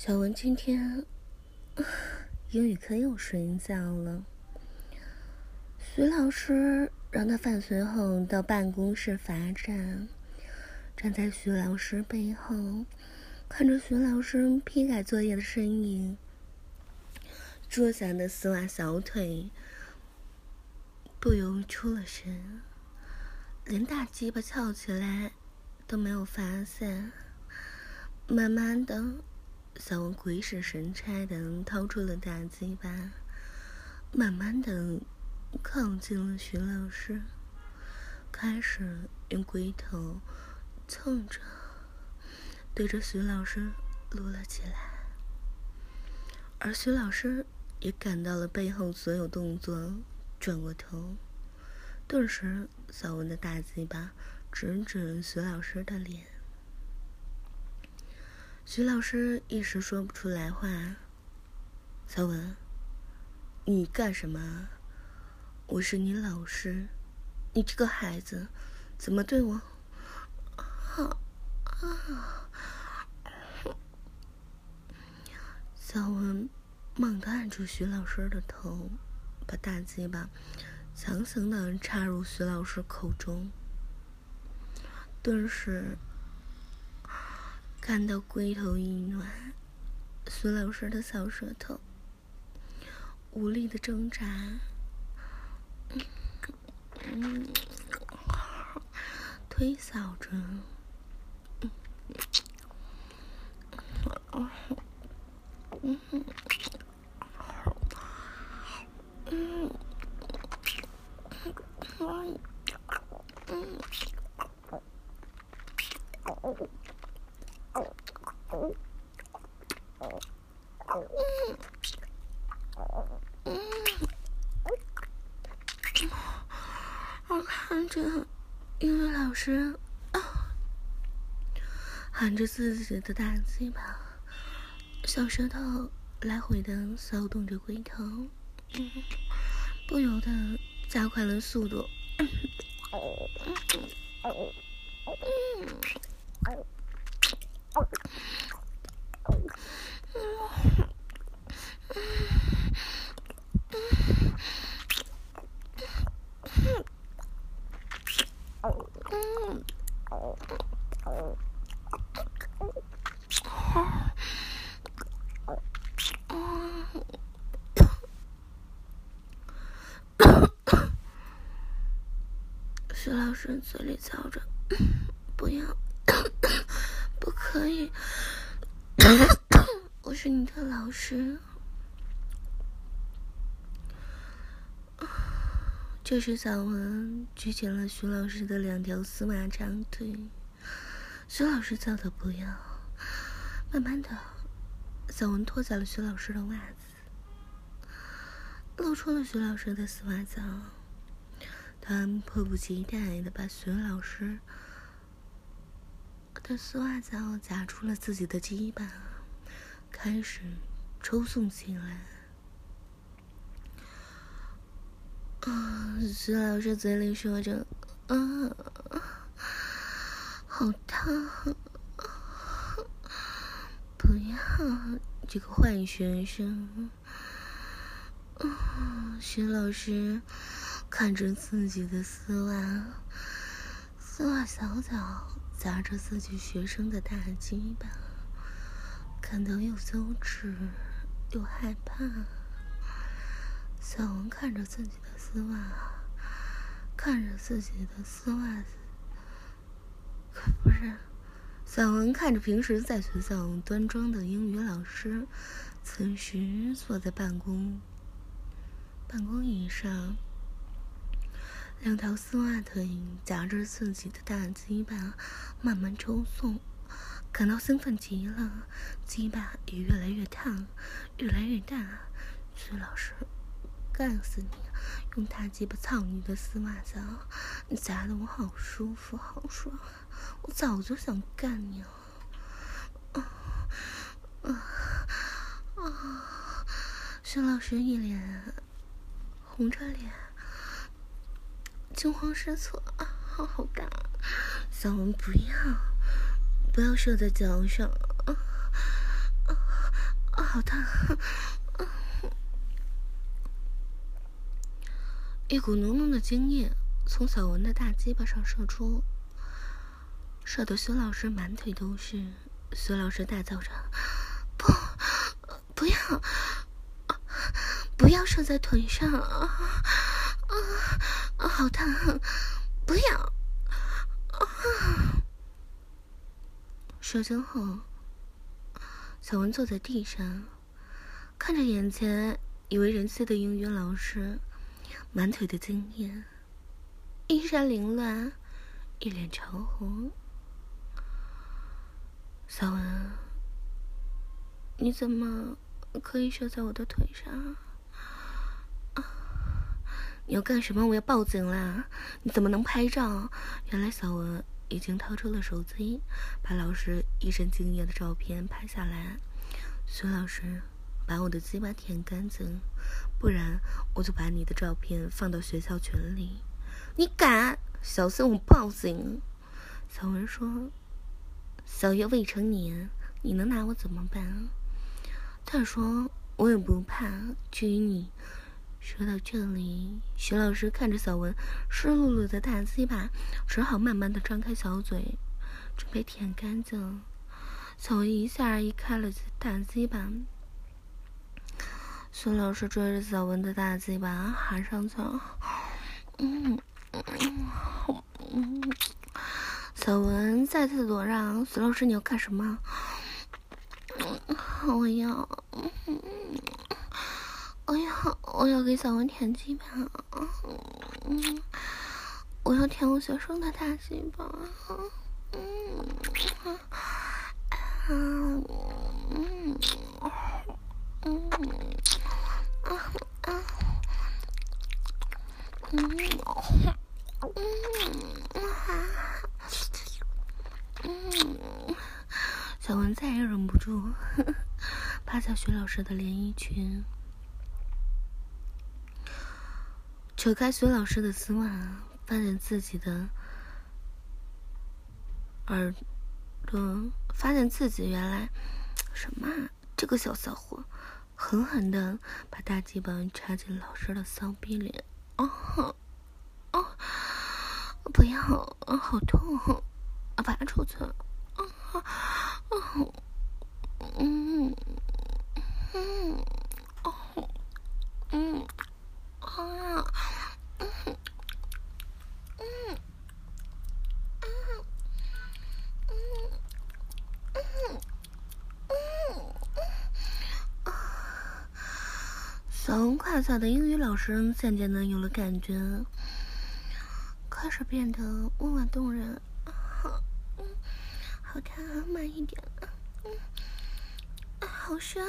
小文今天英语课又睡觉了。徐老师让他放学后到办公室罚站，站在徐老师背后，看着徐老师批改作业的身影，桌下的丝袜小腿不由出了神，连大鸡巴翘起来都没有发现。慢慢的，小文鬼使神差的掏出了大鸡巴，慢慢的靠近了徐老师，开始用龟头蹭着对着徐老师撸了起来。而徐老师也感到了背后所有动作，转过头，顿时小文的大鸡巴直指徐老师的脸。徐老师一时说不出来话。小文，你干什么？我是你老师，你这个孩子怎么对我？小文猛地按住徐老师的头，把大鸡巴强行的插入徐老师口中，顿时感到龟头一暖，徐老师的小舌头无力的挣扎，推扫着我看着英语老师含着自己的大鸡巴，小舌头来回的骚动着龟头，不由得加快了速度。徐老师嘴里叫着：“不要，不可以，我是你的老师。”这时小文举起了徐老师的2条丝袜长腿，徐老师叫的不要。慢慢的，小文脱下了徐老师的袜子，露出了徐老师的丝袜脚。他迫不及待地把徐老师的丝袜脚夹出了自己的鸡巴，开始抽送起来。徐老师嘴里说着：“好烫，不要，这个坏学生。”徐老师看着自己的丝袜小脚夹着自己学生的大鸡巴，感到又羞耻又害怕。小文看着自己的丝袜，不是，小文看着平时在学校端庄的英语老师，此时坐在办公椅上，2条丝袜腿夹着自己的大鸡巴慢慢抽送，感到兴奋极了，鸡巴也越来越烫，越来越大。徐老师，干死你！用大鸡巴操你的丝袜脚，你夹得我好舒服好爽，我早就想干你了。徐老师一脸红着脸，惊慌失措，好大！小文不要射在脚上， 好疼！一股浓浓的精液从小文的大鸡巴上射出，射得徐老师满腿都是。徐老师大叫着：“不要！不要射在腿上！好疼！不要！”射精后，小文坐在地上，看着眼前已为人妻的英语老师，满腿的精液，衣衫凌乱，一脸潮红。小文，你怎么可以射在我的腿上？你要干什么？我要报警啦！你怎么能拍照？原来小文已经掏出了手机，把老师一身精液的照片拍下来。徐老师，把我的鸡巴舔干净，不然我就把你的照片放到学校群里。你敢？小心我报警！小文说：“小月未成年，你能拿我怎么办？”他说：“我也不怕，至于你。”说到这里，徐老师看着小文湿漉漉的大鸡巴，只好慢慢的张开小嘴，准备舔干净。小文一下移开了大鸡巴，徐老师追着小文的大鸡巴喊上去：“小文再次躲让，徐老师你要干什么？我要给小文舔鸡巴，我要舔我学生的大鸡巴，小文再也忍不住，趴下徐老师的连衣裙，扯开徐老师的丝袜，发现自己的耳朵，发现自己原来什么这个小伙狠狠的把大鸡巴插进老师的骚逼里。不要，好痛，拔出去。小文胯下的英语老师渐渐的有了感觉，开始变得温婉动人。好看，慢一点。好深，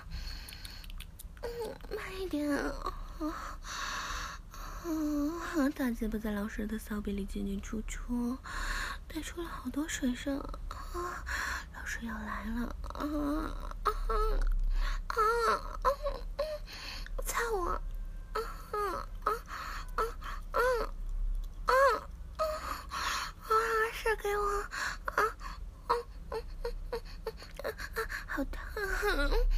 慢一点。大鸡巴在老师的骚逼里进进出出，带出了好多水声。老师要来了！擦我！射给我！好疼！